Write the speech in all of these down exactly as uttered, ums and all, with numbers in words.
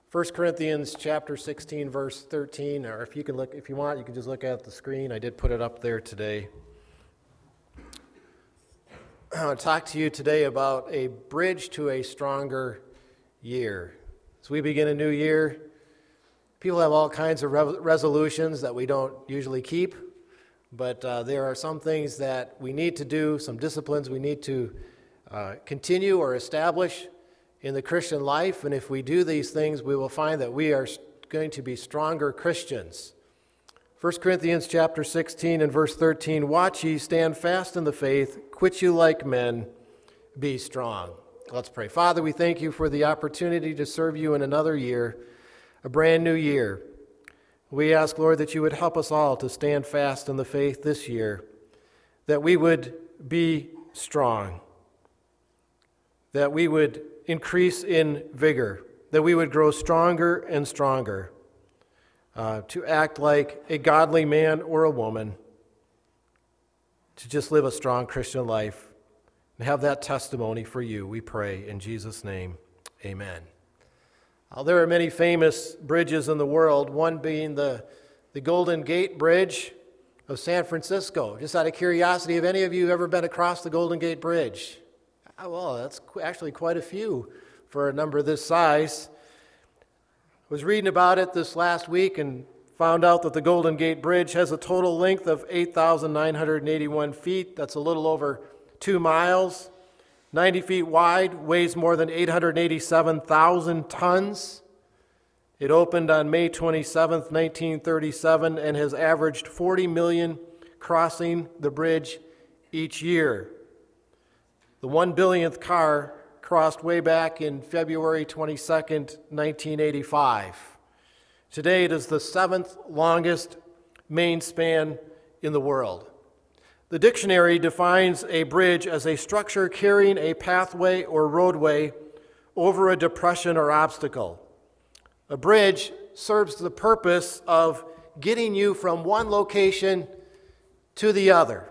First Corinthians chapter sixteen, verse thirteen, or if you can look, if you want, you can just look at the screen. I did put it up there today. I want to talk to you today about a bridge to a stronger year. As we begin a new year, people have all kinds of re- resolutions that we don't usually keep, but uh, there are some things that we need to do, some disciplines we need to uh, continue or establish in the Christian life, and if we do these things, we will find that we are going to be stronger Christians. First Corinthians chapter sixteen and verse thirteen, "Watch ye, stand fast in the faith, quit you like men, be strong." Let's pray. Father, we thank you for the opportunity to serve you in another year, a brand new year. We ask, Lord, that you would help us all to stand fast in the faith this year, that we would be strong, that we would increase in vigor, that we would grow stronger and stronger, uh, to act like a godly man or a woman, to just live a strong Christian life and have that testimony for you, we pray in Jesus' name, amen. Uh, there are many famous bridges in the world, one being the, the Golden Gate Bridge of San Francisco. Just out of curiosity, have any of you ever been across the Golden Gate Bridge? Oh, well, that's actually quite a few for a number this size. I was reading about it this last week and found out that the Golden Gate Bridge has a total length of eight thousand nine hundred eighty-one feet. That's a little over two miles. ninety feet wide, weighs more than eight hundred eighty-seven thousand tons. It opened on May twenty-seventh, nineteen thirty-seven, and has averaged forty million crossing the bridge each year. The one billionth car crossed way back in February twenty-second, nineteen eighty-five. Today it is the seventh longest main span in the world. The dictionary defines a bridge as a structure carrying a pathway or roadway over a depression or obstacle. A bridge serves the purpose of getting you from one location to the other.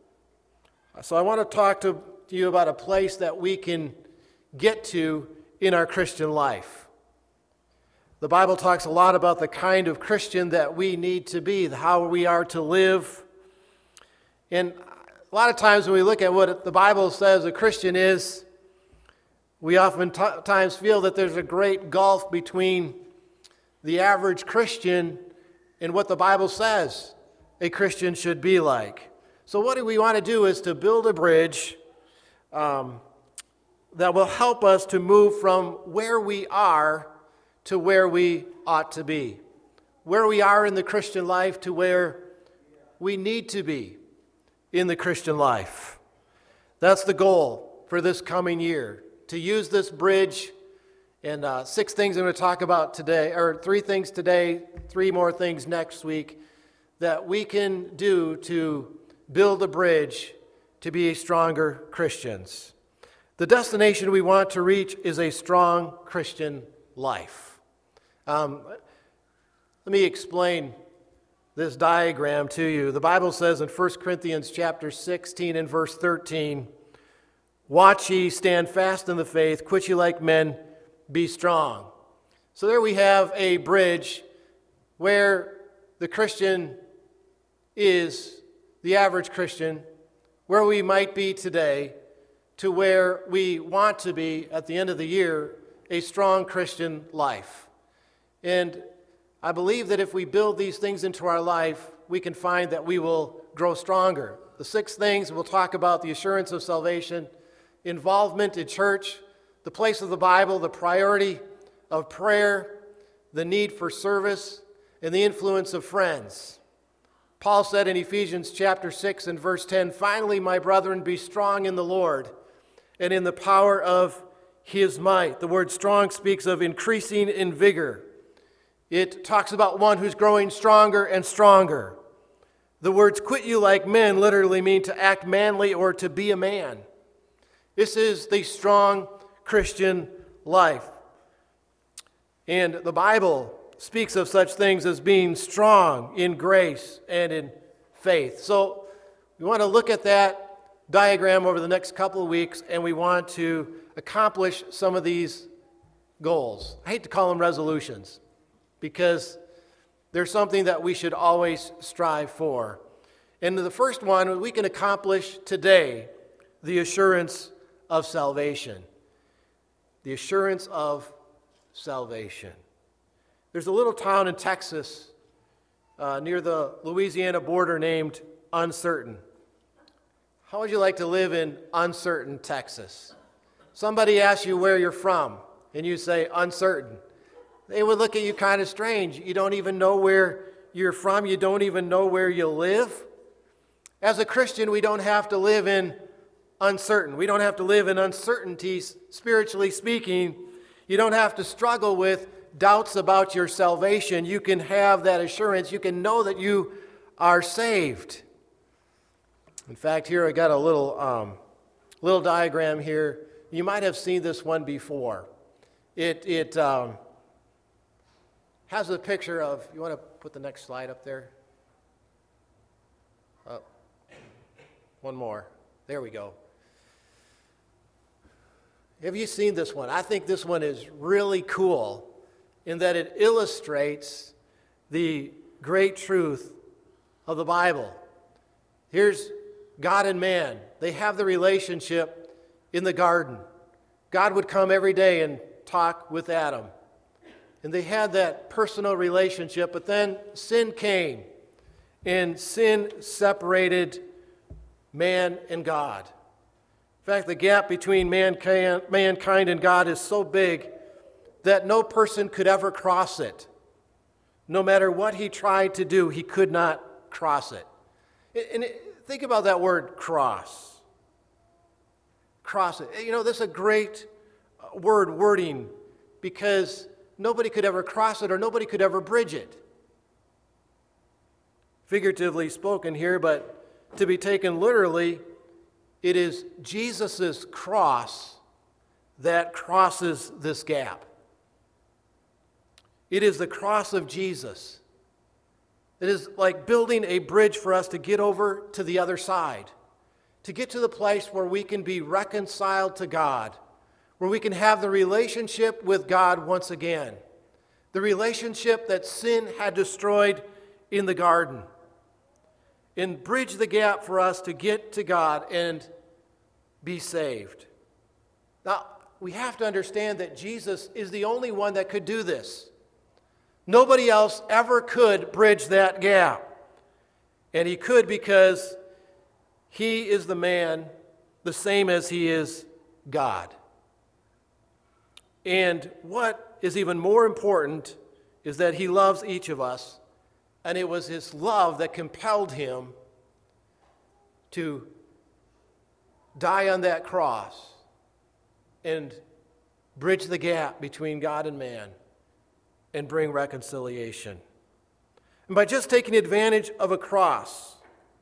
So I want to talk to to you about a place that we can get to in our Christian life. The Bible talks a lot about the kind of Christian that we need to be, how we are to live. And a lot of times when we look at what the Bible says a Christian is, we oftentimes feel that there's a great gulf between the average Christian and what the Bible says a Christian should be like. So what do we want to do is to build a bridge Um, that will help us to move from where we are to where we ought to be. Where we are in the Christian life to where we need to be in the Christian life. That's the goal for this coming year, to use this bridge. And uh, six things I'm going to talk about today, or three things today, three more things next week, that we can do to build a bridge to be stronger Christians. The destination we want to reach is a strong Christian life. Um, let me explain this diagram to you. The Bible says in First Corinthians chapter sixteen and verse thirteen, "Watch ye, stand fast in the faith, quit ye like men, be strong." So there we have a bridge where the Christian is, the average Christian, where we might be today to where we want to be at the end of the year, a strong Christian life. And I believe that if we build these things into our life, we can find that we will grow stronger. The six things we'll talk about: the assurance of salvation, involvement in church, the place of the Bible, the priority of prayer, the need for service, and the influence of friends. Paul said in Ephesians chapter six and verse ten, "Finally, my brethren, be strong in the Lord and in the power of his might." The word strong speaks of increasing in vigor. It talks about one who's growing stronger and stronger. The words "quit you like men" literally mean to act manly or to be a man. This is the strong Christian life. And the Bible speaks of such things as being strong in grace and in faith. So we want to look at that diagram over the next couple of weeks, and we want to accomplish some of these goals. I hate to call them resolutions because they're something that we should always strive for. And the first one, we can accomplish today, the assurance of salvation. The assurance of salvation. There's a little town in Texas uh, near the Louisiana border named Uncertain. How would you like to live in uncertain Texas? Somebody asks you where you're from, and you say uncertain. They would look at you kind of strange. You don't even know where you're from. You don't even know where you live. As a Christian, we don't have to live in uncertain. We don't have to live in uncertainties, spiritually speaking. You don't have to struggle with doubts about your salvation. You can have that assurance. You can know that you are saved. In fact, here I got a little um, little diagram here. You might have seen this one before. It it um, has a picture of. You want to put the next slide up there? Oh, one more. There we go. Have you seen this one? I think this one is really cool in that it illustrates the great truth of the Bible. Here's God and man. They have the relationship in the garden. God would come every day and talk with Adam. And they had that personal relationship, but then sin came, and sin separated man and God. In fact, the gap between mankind, mankind and God is so big that no person could ever cross it. No matter what he tried to do, he could not cross it. And think about that word, cross. Cross it. You know, this is a great word, wording, because nobody could ever cross it or nobody could ever bridge it. Figuratively spoken here, but to be taken literally, it is Jesus' cross that crosses this gap. It is the cross of Jesus. It is like building a bridge for us to get over to the other side, to get to the place where we can be reconciled to God, where we can have the relationship with God once again, the relationship that sin had destroyed in the garden, and bridge the gap for us to get to God and be saved. Now, we have to understand that Jesus is the only one that could do this. Nobody else ever could bridge that gap. And he could because he is the man, the same as he is God. And what is even more important is that he loves each of us, and it was his love that compelled him to die on that cross and bridge the gap between God and man and bring reconciliation. And by just taking advantage of a cross,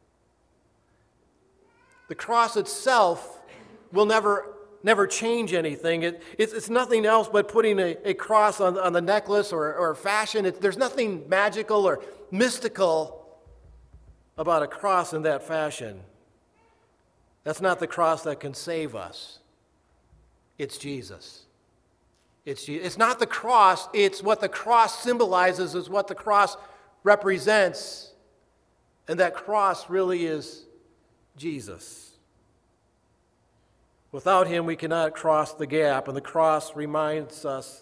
the cross itself will never never change anything. It, it's, it's nothing else but putting a, a cross on, on the necklace or, or fashion. It, there's nothing magical or mystical about a cross in that fashion. That's not the cross that can save us. It's Jesus. It's, it's not the cross, it's what the cross symbolizes, is what the cross represents. And that cross really is Jesus. Without him, we cannot cross the gap, and the cross reminds us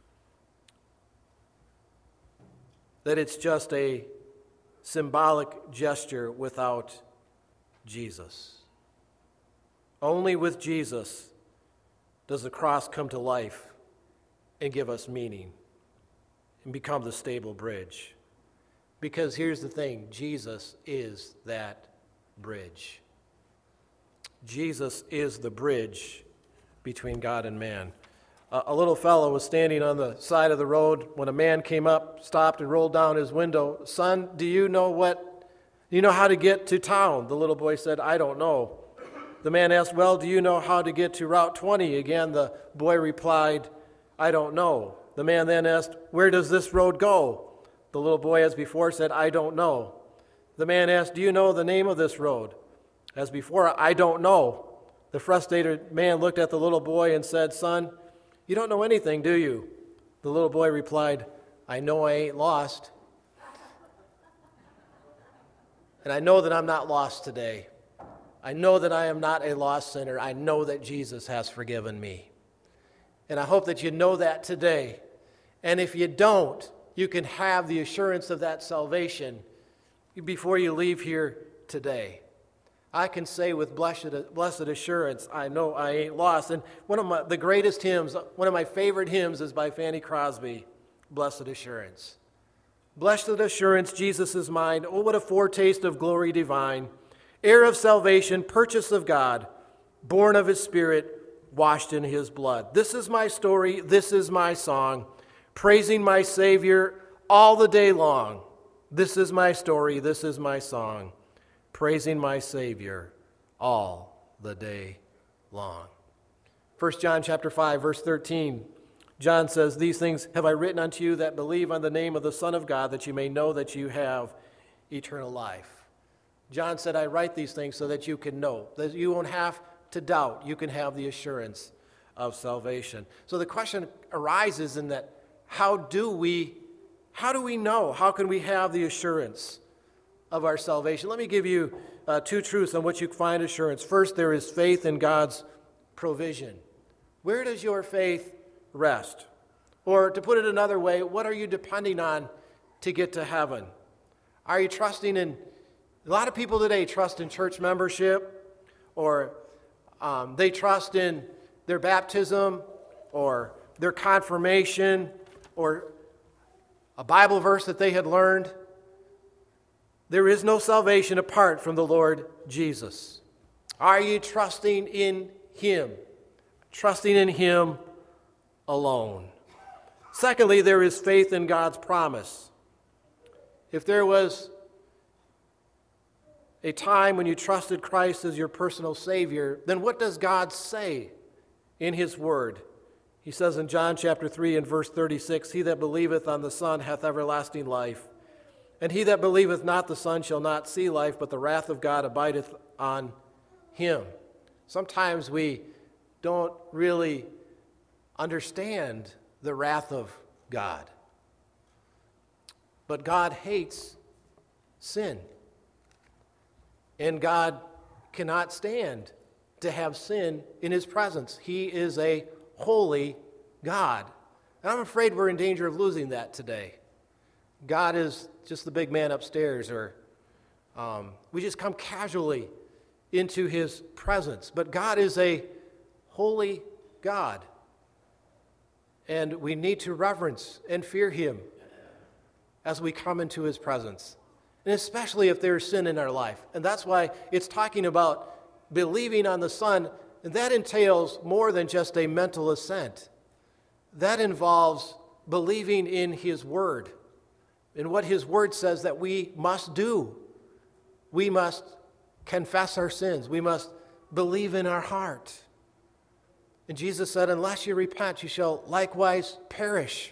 that it's just a symbolic gesture without Jesus. Only with Jesus does the cross come to life and give us meaning and become the stable bridge. Because here's the thing, Jesus is that bridge. Jesus is the bridge between God and man. Uh, a little fellow was standing on the side of the road when a man came up, stopped, and rolled down his window. "Son, do you know what, do you know how to get to town?" The little boy said, "I don't know." The man asked, "Well, do you know how to get to Route twenty? Again, the boy replied, "I don't know." The man then asked, "Where does this road go?" The little boy, as before, said, "I don't know." The man asked, "Do you know the name of this road?" As before, "I don't know." The frustrated man looked at the little boy and said, "Son, You don't know anything, do you? The little boy replied, I know I ain't lost. And I know that I'm not lost today. I know that I am not a lost sinner. I know that Jesus has forgiven me. And I hope that you know that today. And if you don't, you can have the assurance of that salvation before you leave here today. I can say with blessed, blessed assurance, I know I ain't lost. And one of my, the greatest hymns, one of my favorite hymns is by Fanny Crosby, Blessed Assurance. Blessed assurance, Jesus is mine. Oh, what a foretaste of glory divine. Heir of salvation, purchase of God, born of his Spirit, washed in his blood. This is my story, this is my song, praising my Savior all the day long. This is my story, this is my song, praising my Savior all the day long. First John chapter five, verse thirteen. John says, these things have I written unto you that believe on the name of the Son of God, that you may know that you have eternal life. John said, I write these things so that you can know, that you won't have to doubt. You can have the assurance of salvation. So the question arises in that, how do we, how do we know? How can we have the assurance of our salvation? Let me give you uh, two truths on which you find assurance. First, there is faith in God's provision. Where does your faith rest? Or to put it another way, what are you depending on to get to heaven? Are you trusting in, a lot of people today trust in church membership, or um, they trust in their baptism, or their confirmation, or a Bible verse that they had learned. There is no salvation apart from the Lord Jesus. Are you trusting in Him? Trusting in Him alone. Secondly, there is faith in God's promise. If there was a time when you trusted Christ as your personal Savior, then what does God say in His Word? He says in John chapter three and verse thirty-six, he that believeth on the Son hath everlasting life, and he that believeth not the Son shall not see life, but the wrath of God abideth on him. Sometimes we don't really understand the wrath of God. But God hates sin. And God cannot stand to have sin in His presence. He is a holy God. And I'm afraid we're in danger of losing that today. God is just the big man upstairs, or um, we just come casually into His presence. But God is a holy God. And we need to reverence and fear Him as we come into His presence. And especially if there's sin in our life. And that's why it's talking about believing on the Son, and that entails more than just a mental assent. That involves believing in His Word, in what His Word says that we must do. We must confess our sins. We must believe in our heart. And Jesus said, unless you repent, you shall likewise perish.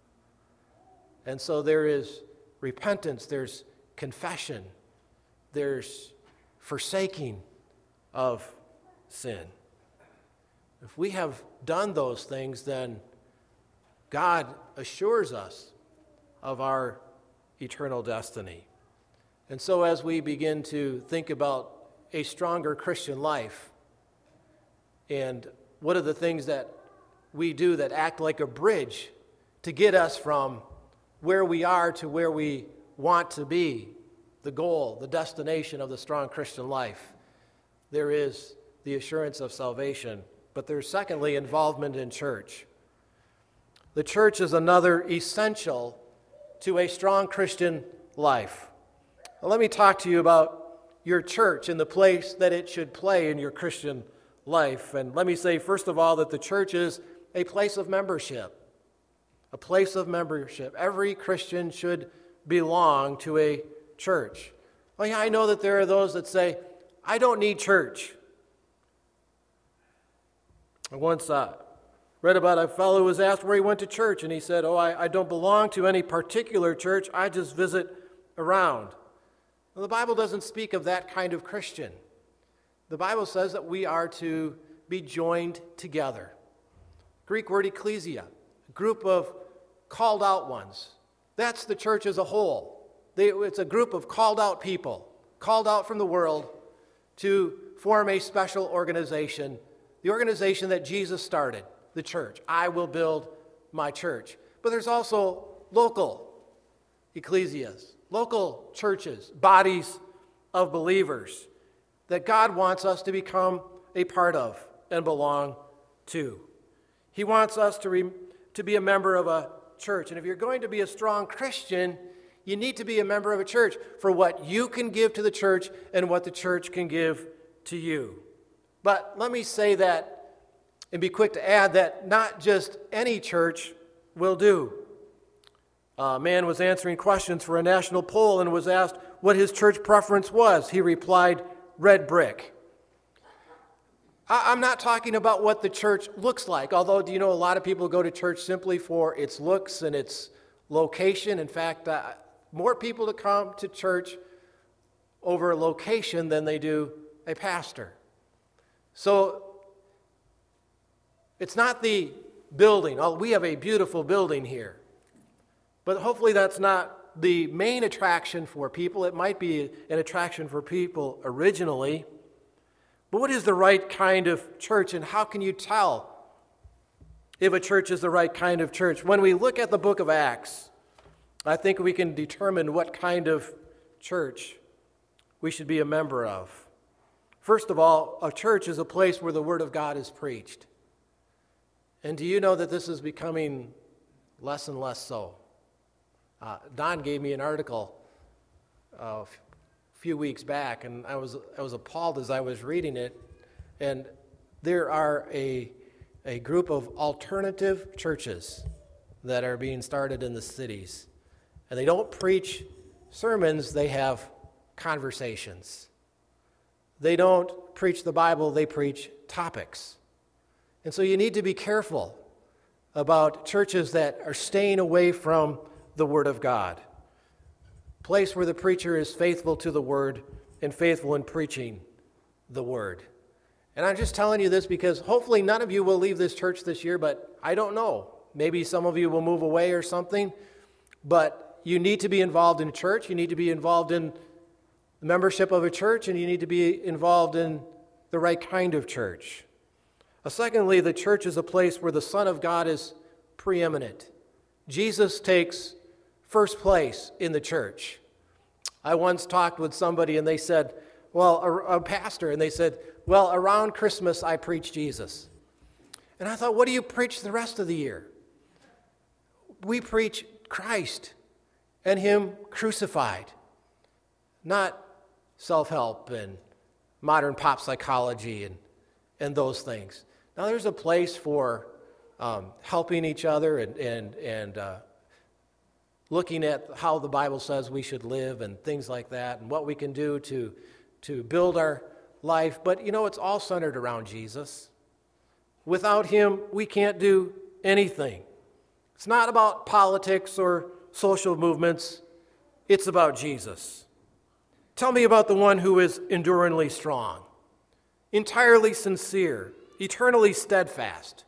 And so there is repentance, there's confession, there's forsaking of sin. If we have done those things, then God assures us of our eternal destiny. And so as we begin to think about a stronger Christian life, and what are the things that we do that act like a bridge to get us from where we are to where we want to be, the goal, the destination of the strong Christian life? There is the assurance of salvation, but there's secondly involvement in church. The church is another essential to a strong Christian life. Now, let me talk to you about your church and the place that it should play in your Christian life. And let me say, first of all, that the church is a place of membership. A place of membership. Every Christian should belong to a church. Well, yeah, I know that there are those that say, I don't need church. I once uh, read about a fellow who was asked where he went to church, and he said, oh, I, I don't belong to any particular church. I just visit around. Well, the Bible doesn't speak of that kind of Christian. The Bible says that we are to be joined together. Greek word ecclesia, a group of called out ones. That's the church as a whole. They, it's a group of called out people, called out from the world to form a special organization, the organization that Jesus started, the church. I will build my church. But there's also local ecclesias, local churches, bodies of believers that God wants us to become a part of and belong to. He wants us to, re, to be a member of a church. And if you're going to be a strong Christian, you need to be a member of a church for what you can give to the church and what the church can give to you. But let me say that and be quick to add that not just any church will do. A man was answering questions for a national poll and was asked what his church preference was. He replied, red brick. I'm not talking about what the church looks like, although, do you know, a lot of people go to church simply for its looks and its location. In fact, uh, more people to come to church over a location than they do a pastor. So it's not the building. Oh, we have a beautiful building here. But hopefully that's not the main attraction for people. It might be an attraction for people originally. But what is the right kind of church, and how can you tell if a church is the right kind of church? When we look at the book of Acts, I think we can determine what kind of church we should be a member of. First of all, a church is a place where the Word of God is preached. And do you know that this is becoming less and less so? Uh, Don gave me an article uh, few weeks back, and I was I was appalled as I was reading it. And there are a a group of alternative churches that are being started in the cities, and they don't preach sermons; they have conversations. They don't preach the Bible; they preach topics. And so you need to be careful about churches that are staying away from the Word of God. Place where the preacher is faithful to the Word and faithful in preaching the Word. And I'm just telling you this because hopefully none of you will leave this church this year, but I don't know. Maybe some of you will move away or something, but you need to be involved in church. You need to be involved in the membership of a church, and you need to be involved in the right kind of church. Uh, secondly, the church is a place where the Son of God is preeminent. Jesus takes first place in the church. I once talked with somebody and they said, well, a, a pastor, and they said, well, around Christmas I preach Jesus. And I thought, what do you preach the rest of the year? We preach Christ and Him crucified, not self-help and modern pop psychology and, and those things. Now there's a place for um, helping each other and, and, and uh, looking at how the Bible says we should live and things like that and what we can do to, to build our life. But, you know, it's all centered around Jesus. Without Him, we can't do anything. It's not about politics or social movements. It's about Jesus. Tell me about the one who is enduringly strong, entirely sincere, eternally steadfast,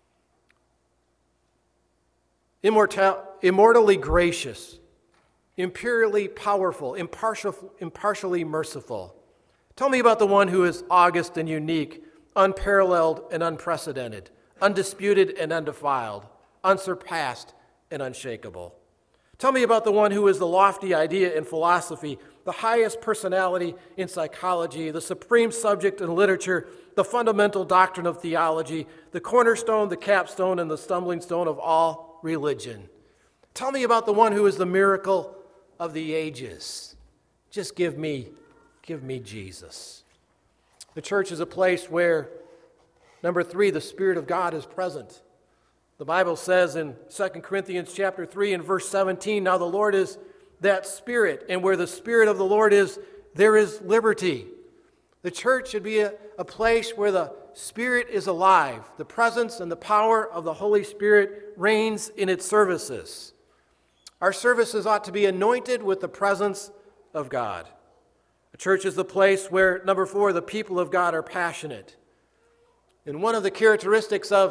immortal, immortally gracious, imperially powerful, impartial, impartially merciful. Tell me about the one who is august and unique, unparalleled and unprecedented, undisputed and undefiled, unsurpassed and unshakable. Tell me about the one who is the lofty idea in philosophy, the highest personality in psychology, the supreme subject in literature, the fundamental doctrine of theology, the cornerstone, the capstone, and the stumbling stone of all religion. Tell me about the one who is the miracle of the ages. Just give me, give me Jesus. The church is a place where, number three, the Spirit of God is present. The Bible says in Second Corinthians chapter three and verse seventeen, now the Lord is that Spirit, and where the Spirit of the Lord is, there is liberty. The church should be a, a place where the Spirit is alive. The presence and the power of the Holy Spirit reigns in its services. Our services ought to be anointed with the presence of God. The church is the place where, number four, the people of God are passionate. And one of the characteristics of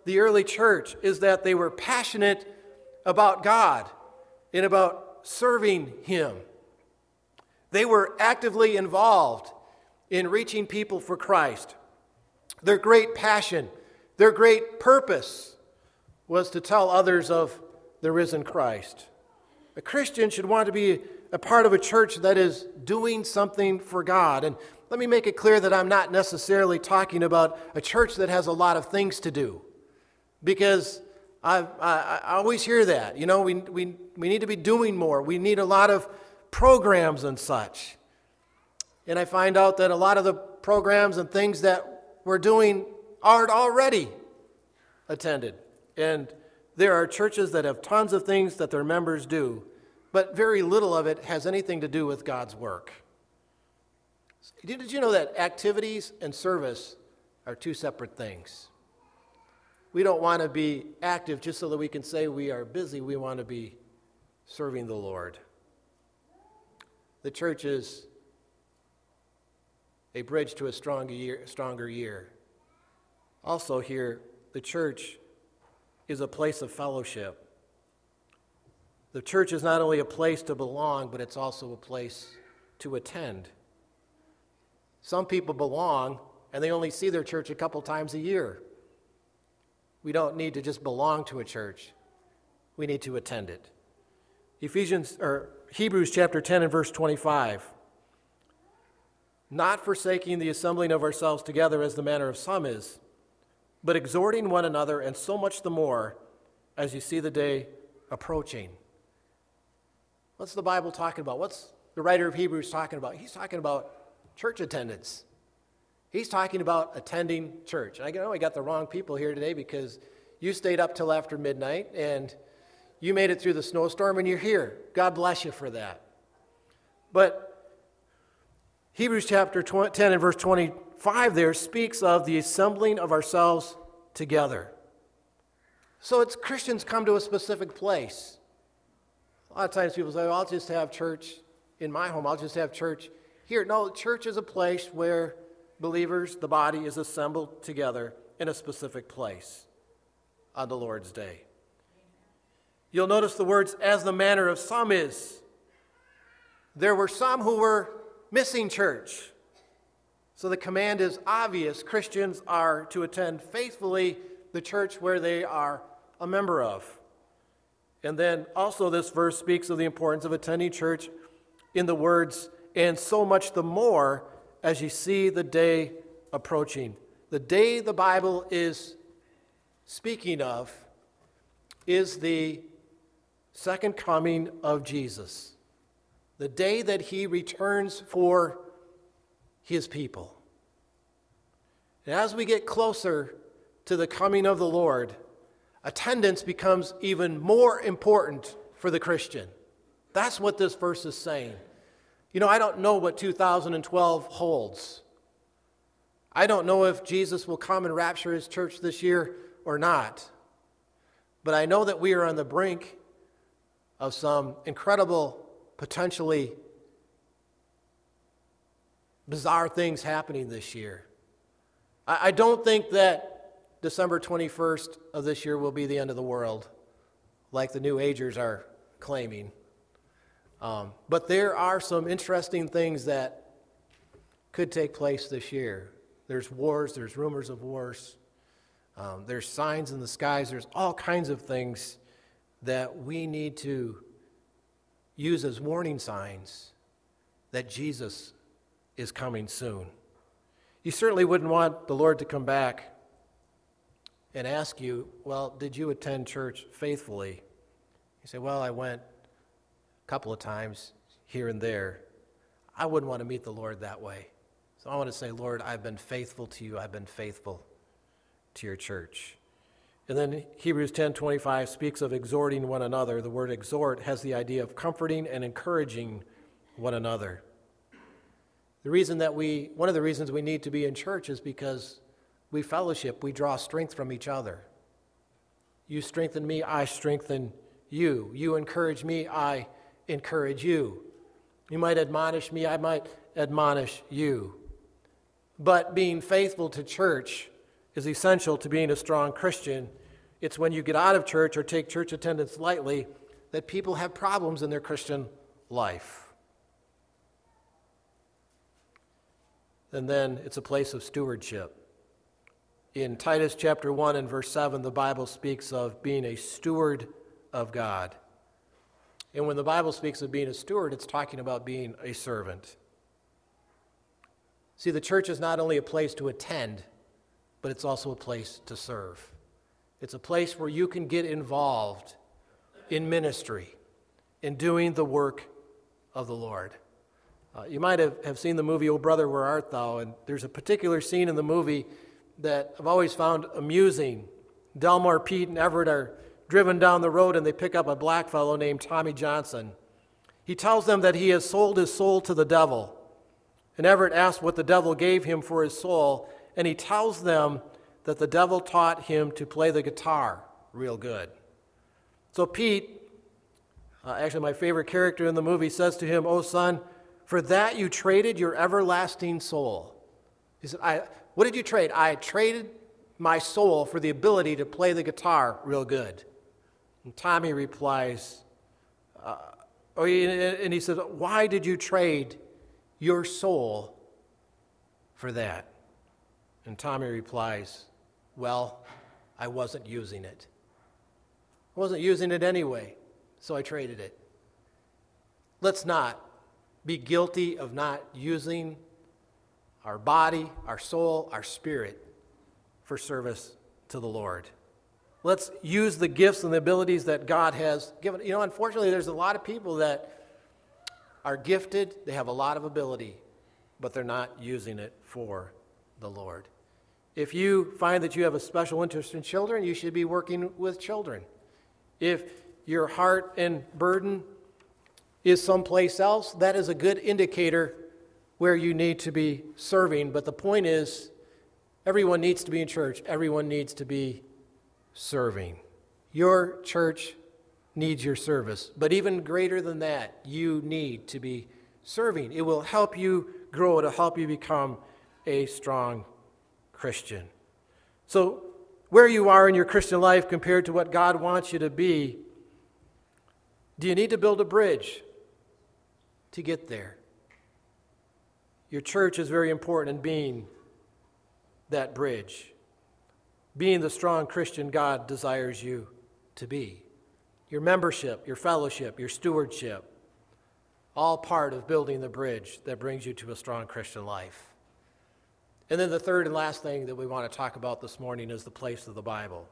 the early church is that they were passionate about God and about serving Him. They were actively involved in reaching people for Christ. Their great passion, their great purpose was to tell others of the risen Christ. A Christian should want to be a part of a church that is doing something for God. And let me make it clear that I'm not necessarily talking about a church that has a lot of things to do, because I, I, I always hear that. You know, we, we, we need to be doing more. We need a lot of programs and such. And I find out that a lot of the programs and things that we're doing aren't already attended. And there are churches that have tons of things that their members do, but very little of it has anything to do with God's work. Did you know that activities and service are two separate things? We don't want to be active just so that we can say we are busy. We want to be serving the Lord. The church is a bridge to a stronger year. Stronger year. Also here, the church is a place of fellowship. The church is not only a place to belong, but it's also a place to attend. Some people belong, and they only see their church a couple times a year. We don't need to just belong to a church. We need to attend it. Ephesians or Hebrews chapter ten and verse twenty-five. Not forsaking the assembling of ourselves together as the manner of some is, but exhorting one another, and so much the more as you see the day approaching. What's the Bible talking about? What's the writer of Hebrews talking about? He's talking about church attendance. He's talking about attending church. I know I got the wrong people here today because you stayed up till after midnight and you made it through the snowstorm and you're here. God bless you for that. But Hebrews chapter ten and verse twenty-five there speaks of the assembling of ourselves together. So it's Christians come to a specific place. A lot of times people say, well, I'll just have church in my home. I'll just have church here. No, church is a place where believers, the body, is assembled together in a specific place on the Lord's day. You'll notice the words, as the manner of some is. There were some who were missing church. So the command is obvious. Christians are to attend faithfully the church where they are a member of. And then also this verse speaks of the importance of attending church in the words, and so much the more as you see the day approaching. The day the Bible is speaking of is the second coming of Jesus. The day that he returns for his people. And as we get closer to the coming of the Lord, attendance becomes even more important for the Christian. That's what this verse is saying. You know, I don't know what two thousand twelve holds. I don't know if Jesus will come and rapture his church this year or not. But I know that we are on the brink of some incredible, potentially bizarre things happening this year. I, I don't think that December twenty-first of this year will be the end of the world, like the New Agers are claiming. Um, but there are some interesting things that could take place this year. There's wars, there's rumors of wars, um, there's signs in the skies, there's all kinds of things that we need to use as warning signs that Jesus is coming soon. You certainly wouldn't want the Lord to come back and ask you, well, did you attend church faithfully? You say, well, I went a couple of times here and there. I wouldn't want to meet the Lord that way. So I want to say, Lord, I've been faithful to you. I've been faithful to your church. And then Hebrews ten twenty-five speaks of exhorting one another. The word exhort has the idea of comforting and encouraging one another. The reason that we, one of the reasons we need to be in church is because we fellowship, we draw strength from each other. You strengthen me, I strengthen you. You encourage me, I encourage you. You might admonish me, I might admonish you. But being faithful to church is essential to being a strong Christian. It's when you get out of church or take church attendance lightly that people have problems in their Christian life. And then it's a place of stewardship. In Titus chapter one and verse seven, the Bible speaks of being a steward of God. And when the Bible speaks of being a steward, it's talking about being a servant. See, the church is not only a place to attend, but it's also a place to serve. It's a place where you can get involved in ministry, in doing the work of the Lord. Uh, you might have, have seen the movie, O Brother, Where Art Thou? And there's a particular scene in the movie that I've always found amusing. Delmore, Pete, and Everett are driven down the road and they pick up a black fellow named Tommy Johnson. He tells them that he has sold his soul to the devil. And Everett asks what the devil gave him for his soul, and he tells them that the devil taught him to play the guitar real good. So Pete, uh, actually my favorite character in the movie, says to him, "Oh son, for that you traded your everlasting soul." He said, I, what did you trade? I traded my soul for the ability to play the guitar real good. And Tommy replies, uh, oh, and he says, why did you trade your soul for that? And Tommy replies, well, I wasn't using it. I wasn't using it anyway, so I traded it. Let's not be guilty of not using our body, our soul, our spirit for service to the Lord. Let's use the gifts and the abilities that God has given. You know, unfortunately, there's a lot of people that are gifted, they have a lot of ability, but they're not using it for the Lord. If you find that you have a special interest in children, you should be working with children. If your heart and burden is someplace else, that is a good indicator where you need to be serving. But the point is, everyone needs to be in church. Everyone needs to be serving. Your church needs your service. But even greater than that, you need to be serving. It will help you grow. It'll help you become a strong Christian. So where you are in your Christian life compared to what God wants you to be, do you need to build a bridge to get there? Your church is very important in being that bridge, being the strong Christian God desires you to be. Your membership, your fellowship, your stewardship, all part of building the bridge that brings you to a strong Christian life. And then the third and last thing that we want to talk about this morning is the place of the Bible.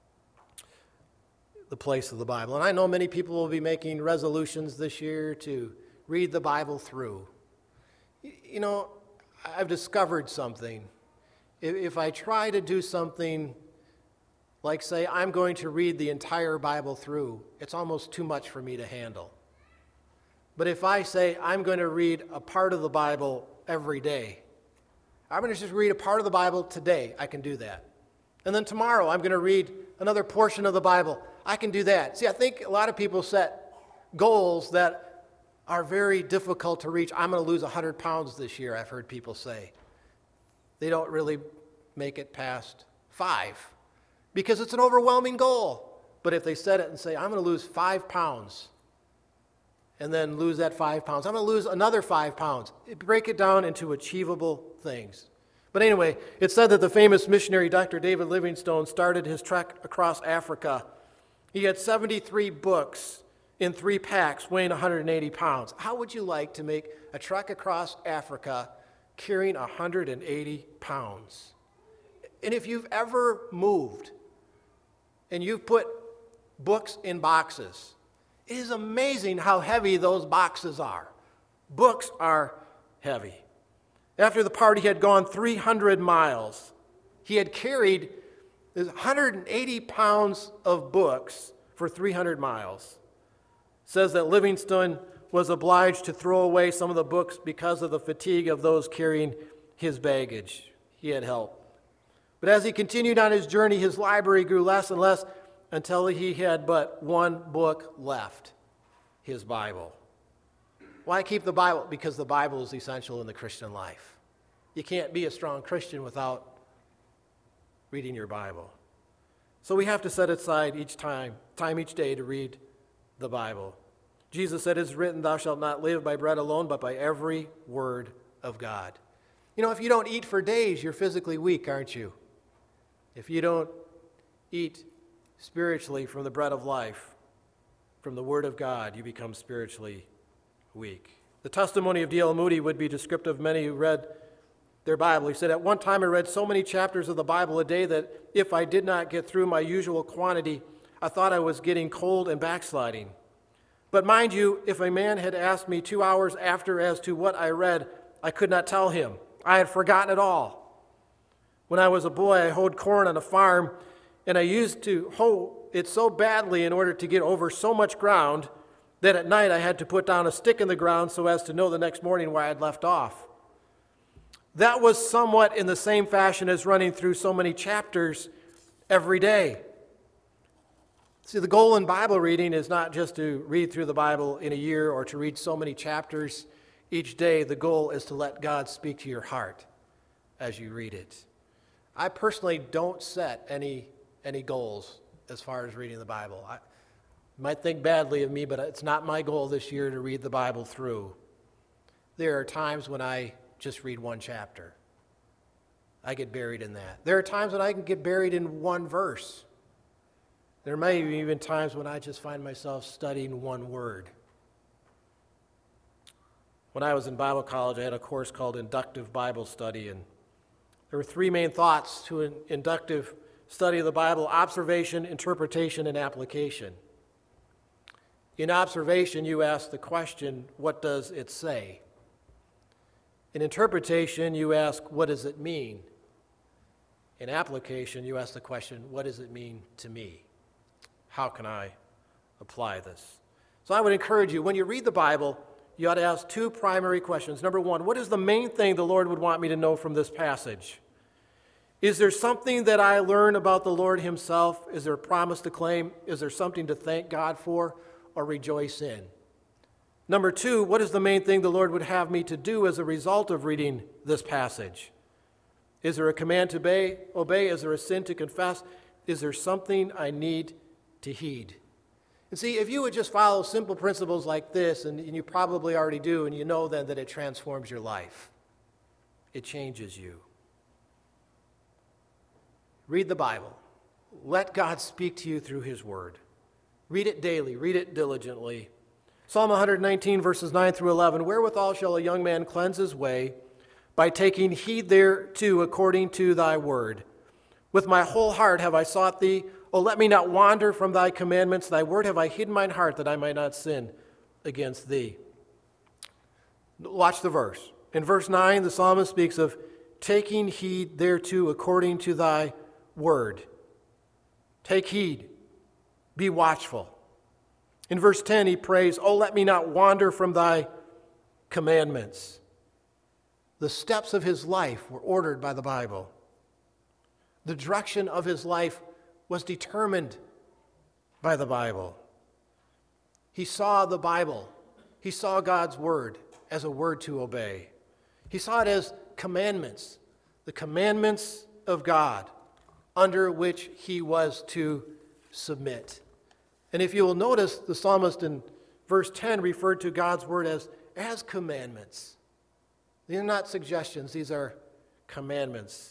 The place of the Bible. And I know many people will be making resolutions this year to read the Bible through. You know, I've discovered something. If I try to do something like say, I'm going to read the entire Bible through, it's almost too much for me to handle. But if I say, I'm going to read a part of the Bible every day, I'm going to just read a part of the Bible today, I can do that. And then tomorrow, I'm going to read another portion of the Bible, I can do that. See, I think a lot of people set goals that are very difficult to reach. I'm going to lose one hundred pounds this year, I've heard people say. They don't really make it past five because it's an overwhelming goal. But if they set it and say, I'm going to lose five pounds and then lose that five pounds, I'm going to lose another five pounds, break it down into achievable things. But anyway, it's said that the famous missionary Doctor David Livingstone started his trek across Africa. He had seventy-three books in three packs weighing one hundred eighty pounds. How would you like to make a trek across Africa carrying one hundred eighty pounds? And if you've ever moved and you've put books in boxes, it is amazing how heavy those boxes are. Books are heavy. After the party had gone three hundred miles, he had carried one hundred eighty pounds of books for three hundred miles. It says that Livingstone was obliged to throw away some of the books because of the fatigue of those carrying his baggage. He had help. But as he continued on his journey, his library grew less and less until he had but one book left, his Bible. Why keep the Bible? Because the Bible is essential in the Christian life. You can't be a strong Christian without reading your Bible. So we have to set aside each time, time each day to read the Bible. Jesus said, "It is written, thou shalt not live by bread alone, but by every word of God." You know, if you don't eat for days, you're physically weak, aren't you? If you don't eat spiritually from the bread of life, from the Word of God, you become spiritually weak. The testimony of D L Moody would be descriptive of many who read their Bible. He said, "At one time I read so many chapters of the Bible a day that if I did not get through my usual quantity, I thought I was getting cold and backsliding. But mind you, if a man had asked me two hours after as to what I read, I could not tell him. I had forgotten it all. When I was a boy, I hoed corn on a farm, and I used to hoe it so badly in order to get over so much ground that at night I had to put down a stick in the ground so as to know the next morning where I had left off. That was somewhat in the same fashion as running through so many chapters every day." See, the goal in Bible reading is not just to read through the Bible in a year or to read so many chapters each day. The goal is to let God speak to your heart as you read it. I personally don't set any, any goals as far as reading the Bible. I might think badly of me, but it's not my goal this year to read the Bible through. There are times when I just read one chapter. I get buried in that. There are times when I can get buried in one verse. There may be even times when I just find myself studying one word. When I was in Bible college, I had a course called Inductive Bible Study, and there were three main thoughts to an inductive study of the Bible: observation, interpretation, and application. In observation, you ask the question, what does it say? In interpretation, you ask, what does it mean? In application, you ask the question, what does it mean to me? How can I apply this? So I would encourage you, when you read the Bible, you ought to ask two primary questions. Number one, what is the main thing the Lord would want me to know from this passage? Is there something that I learn about the Lord himself? Is there a promise to claim? Is there something to thank God for or rejoice in? Number two, what is the main thing the Lord would have me to do as a result of reading this passage? Is there a command to obey? obey? Is there a sin to confess? Is there something I need to heed? And see, if you would just follow simple principles like this, and, and you probably already do, and you know then that it transforms your life. It changes you. Read the Bible. Let God speak to you through his word. Read it daily. Read it diligently. Psalm one nineteen, verses nine through eleven, "Wherewithal shall a young man cleanse his way? By taking heed thereto according to thy word. With my whole heart have I sought thee. O let me not wander from thy commandments. Thy word have I hid in mine heart, that I might not sin against thee." Watch the verse. In verse nine, the psalmist speaks of taking heed thereto according to thy word. Take heed. Be watchful. In verse ten, he prays, "O let me not wander from thy commandments." The steps of his life were ordered by the Bible. The direction of his life was determined by the Bible. He saw the Bible. He saw God's word as a word to obey. He saw it as commandments, the commandments of God, under which he was to submit. And if you will notice, the psalmist in verse ten referred to God's word as, as commandments. These are not suggestions, these are commandments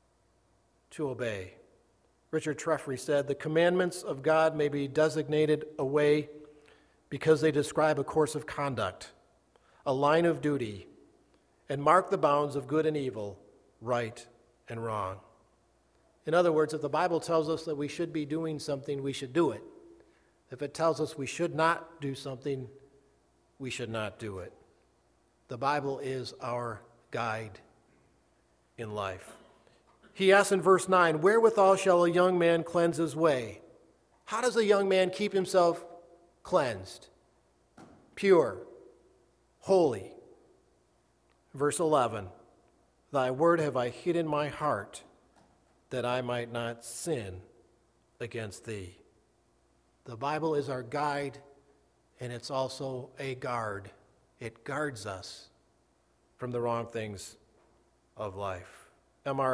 to obey. Richard Treffry said, "The commandments of God may be designated a way because they describe a course of conduct, a line of duty, and mark the bounds of good and evil, right and wrong." In other words, if the Bible tells us that we should be doing something, we should do it. If it tells us we should not do something, we should not do it. The Bible is our guide in life. He asks in verse nine, "Wherewithal shall a young man cleanse his way?" How does a young man keep himself cleansed? Pure, holy. Verse eleven, "Thy word have I hid in my heart, that I might not sin against thee." The Bible is our guide, and it's also a guard. It guards us from the wrong things of life. M R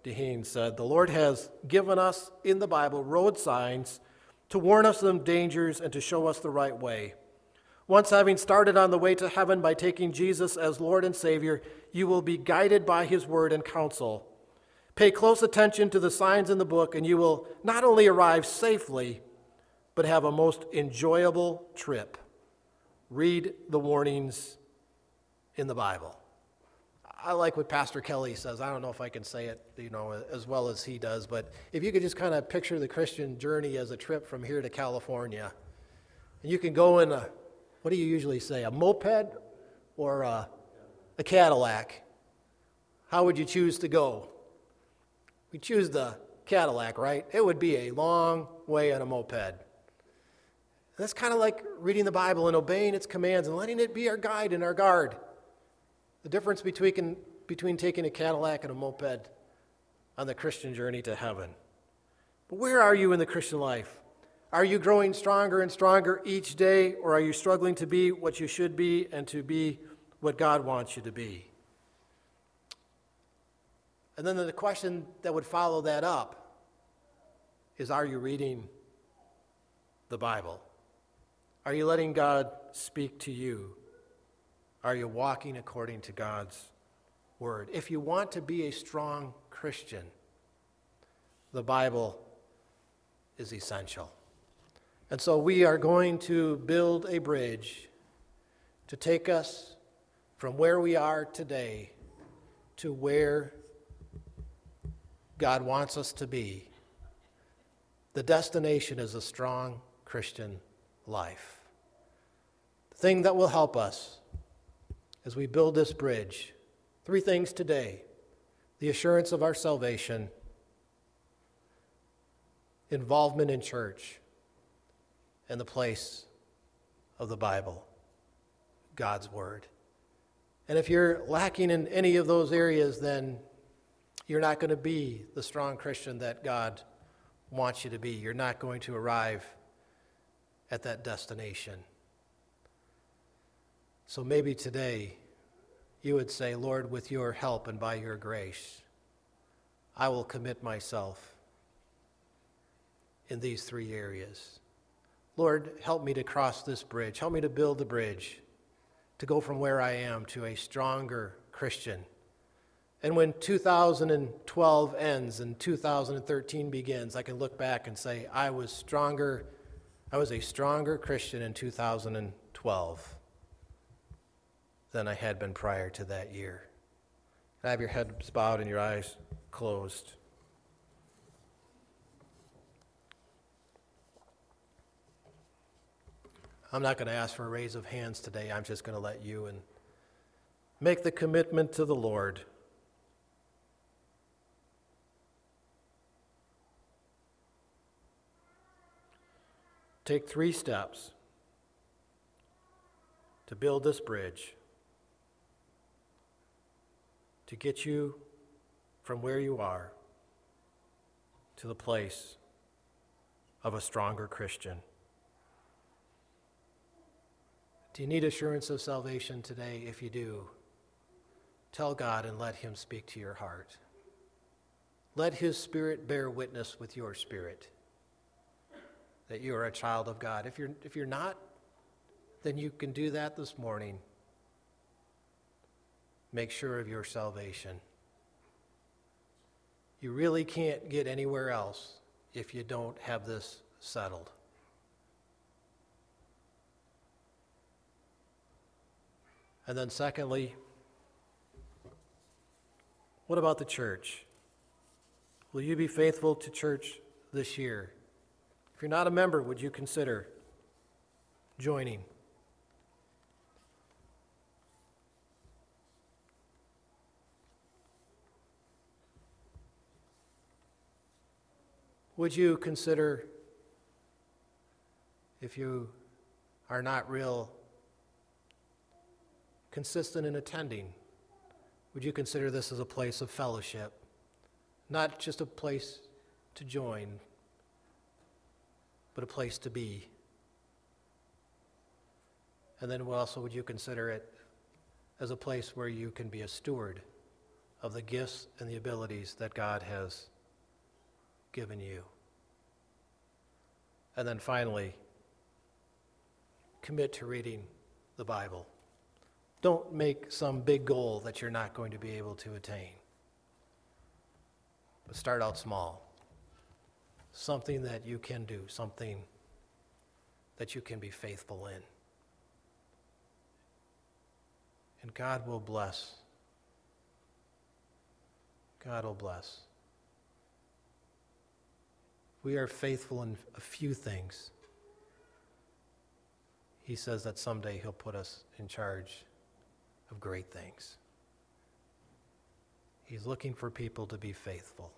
Deheen said, "The Lord has given us in the Bible road signs to warn us of dangers and to show us the right way. Once having started on the way to heaven by taking Jesus as Lord and Savior, you will be guided by his word and counsel. Pay close attention to the signs in the book, and you will not only arrive safely, but have a most enjoyable trip. Read the warnings in the Bible." I like what Pastor Kelly says. I don't know if I can say it, you know, as well as he does, but if you could just kind of picture the Christian journey as a trip from here to California, and you can go in a, what do you usually say, a moped or a, a Cadillac? How would you choose to go? We choose the Cadillac, right? It would be a long way on a moped. That's kind of like reading the Bible and obeying its commands and letting it be our guide and our guard. The difference between, between taking a Cadillac and a moped on the Christian journey to heaven. But where are you in the Christian life? Are you growing stronger and stronger each day, or are you struggling to be what you should be and to be what God wants you to be? And then the question that would follow that up is, are you reading the Bible? Are you letting God speak to you? Are you walking according to God's word? If you want to be a strong Christian, the Bible is essential. And so we are going to build a bridge to take us from where we are today to where God wants us to be. The destination is a strong Christian life. The thing that will help us as we build this bridge, three things today: the assurance of our salvation, involvement in church, and the place of the Bible, God's Word. And if you're lacking in any of those areas, then you're not going to be the strong Christian that God wants you to be. You're not going to arrive at that destination. So maybe today you would say, "Lord, with your help and by your grace, I will commit myself in these three areas. Lord, help me to cross this bridge. Help me to build the bridge to go from where I am to a stronger Christian." And when two thousand twelve ends and two thousand thirteen begins, I can look back and say, I was stronger, I was a stronger Christian in two thousand twelve than I had been prior to that year. Have your heads bowed and your eyes closed. I'm not going to ask for a raise of hands today. I'm just going to let you and make the commitment to the Lord. Take three steps to build this bridge to get you from where you are to the place of a stronger Christian. Do you need assurance of salvation today? If you do, tell God and let him speak to your heart. Let his Spirit bear witness with your spirit that you are a child of God. If you're, if you're not, then you can do that this morning. Make sure of your salvation. You really can't get anywhere else if you don't have this settled. And then secondly, what about the church? Will you be faithful to church this year? If you're not a member, would you consider joining? Would you consider, if you are not real consistent in attending, would you consider this as a place of fellowship, not just a place to join, but a place to be? And then also, would you consider it as a place where you can be a steward of the gifts and the abilities that God has given you. And then finally, commit to reading the Bible. Don't make some big goal that you're not going to be able to attain. But start out small. Something that you can do, something that you can be faithful in. And God will bless. God will bless. We are faithful in a few things. He says that someday he'll put us in charge of great things. He's looking for people to be faithful.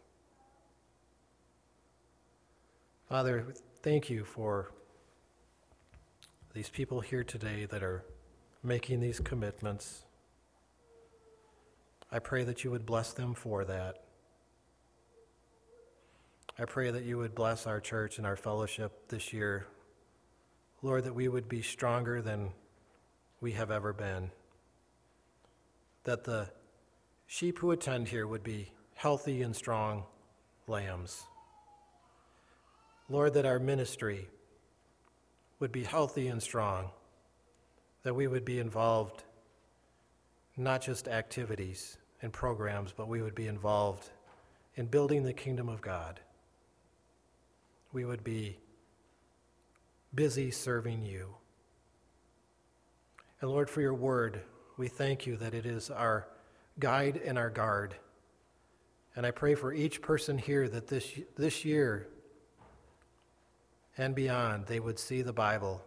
Father, thank you for these people here today that are making these commitments. I pray that you would bless them for that. I pray that you would bless our church and our fellowship this year. Lord, that we would be stronger than we have ever been. That the sheep who attend here would be healthy and strong lambs. Lord, that our ministry would be healthy and strong. That we would be involved, not just activities and programs, but we would be involved in building the kingdom of God. We would be busy serving you. And Lord, for your word, we thank you that it is our guide and our guard. And I pray for each person here that this, this year and beyond, they would see the Bible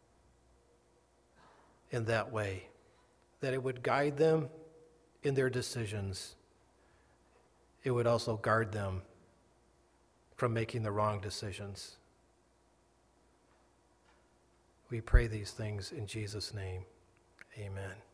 in that way, that it would guide them in their decisions. It would also guard them from making the wrong decisions. We pray these things in Jesus' name. Amen.